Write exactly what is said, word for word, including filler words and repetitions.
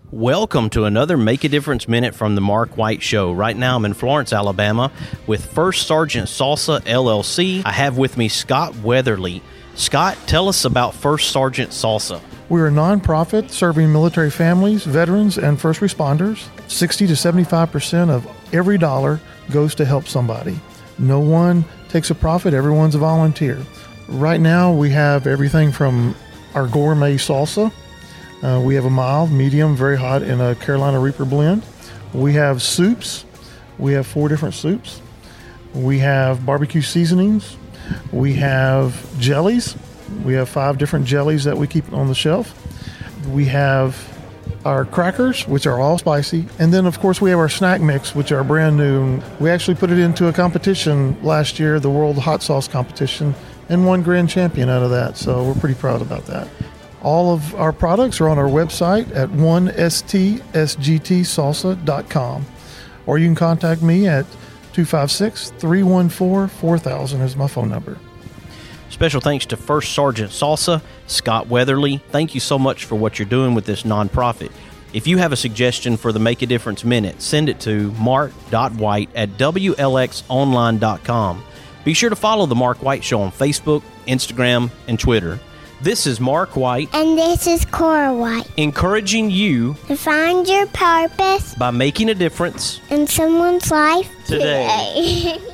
Welcome to another Make a Difference Minute from the Mark White Show. Right now I'm in Florence, Alabama with First Sergeant Salsa, L L C. I have with me Scott Weatherly. Scott, tell us about First Sergeant Salsa. We're a nonprofit serving military families, veterans, and first responders. sixty to seventy-five percent of every dollar goes to help somebody. No one takes a profit, everyone's a volunteer. Right now we have everything from our gourmet salsa. Uh, we have a mild, medium, very hot, and a Carolina Reaper blend. We have soups. We have four different soups. We have barbecue seasonings. We have jellies. We have five different jellies that we keep on the shelf. We have our crackers, which are all spicy. And then, of course, we have our snack mix, which are brand new. We actually put it into a competition last year, the World Hot Sauce Competition, and won grand champion out of that. So we're pretty proud about that. All of our products are on our website at one S T S G T salsa dot com. Or you can contact me at two five six, three one four, four thousand is my phone number. Special thanks to First Sergeant Salsa, Scott Weatherly. Thank you so much for what you're doing with this nonprofit. If you have a suggestion for the Make a Difference Minute, send it to mark dot white at W L X online dot com. Be sure to follow The Mark White Show on Facebook, Instagram, and Twitter. This is Mark White. And this is Cora White. Encouraging you to find your purpose by making a difference in someone's life today. today.